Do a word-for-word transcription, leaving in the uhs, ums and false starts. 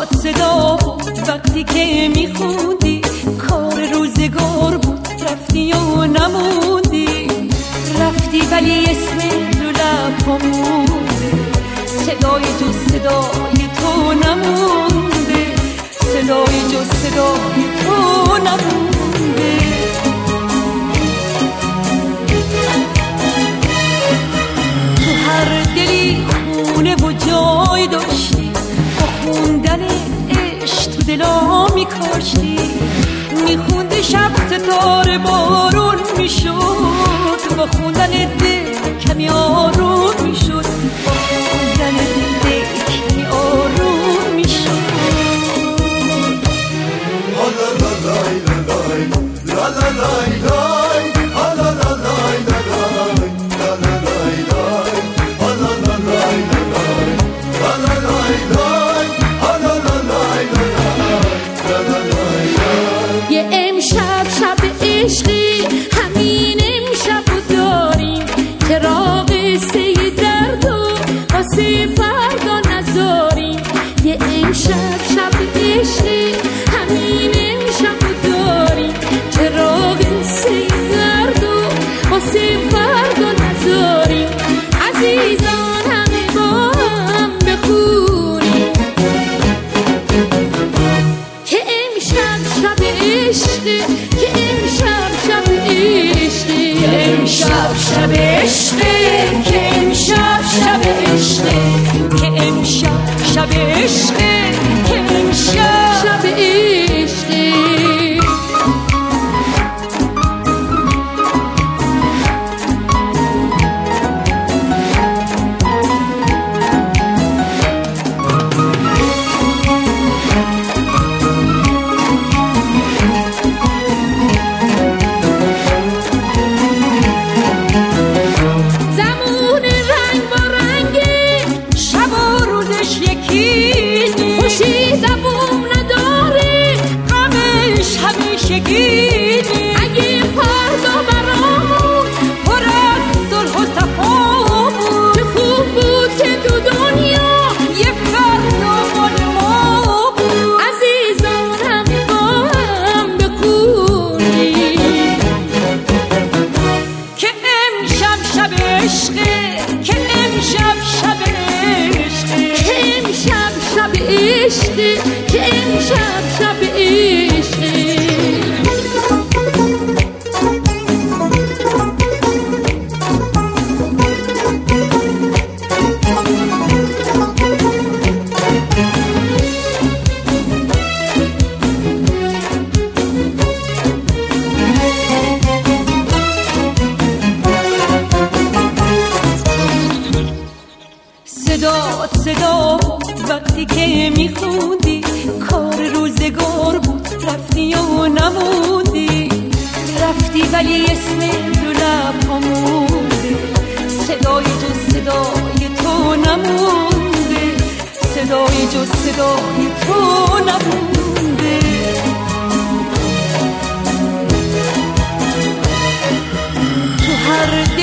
صدات صدا بود وقتی که میخوندی، کار روزگار بود رفتی و نموندی. رفتی ولی اسم رو لب‌ها مونده، صدای جز صدای تو نمونده، صدای جز صدای تو نمونده. تو هر دلی خونه و جای داشتی، با خوندن عشق تو دلا میکاشتی. میخوندی شب ستاره بارون میشد، با خوندن دل کمی آروم میشد، با خوندن دل کمی آروم میشد. لا لا لای لای لا لا لای لای لا لا لای لای لا لا لای لای لا لا لای لای لا لا لای لای لا لا لای لای. یه امشب شب عشقی، همین امشب رو داریم که را قصه درد و واسه فردا نذاریم. یه امشب شب عشقی، همین امشب رو داریم که را قصه درد و واسه فردا نذاریم. عزیزان همه با هم بخونیم که امشب شب عشقی، که امشب شب عشقی، امشب شب عشقه، که امشب شب عشقه، که امشب شب عشقه، که امشب شب عشقی. اگه فردا برامون پر از صلح و صفا بود، چه خوب بود که تو دنیا یه فردا مال ما بود. عزیزان همه با هم بخونیم که امشب شب عشقه، که امشب شب عشقه، که امشب شب عشقی، که امشب شب عشقی. صدات صدا بود وقتی که میخوندی، کار روزگار بود رفتی و نموندی. رفتی ولی اسم رو لب‌ها مونده، صدای جز صدای تو نمونده، صدای جز صدای تو نمونده. تو هر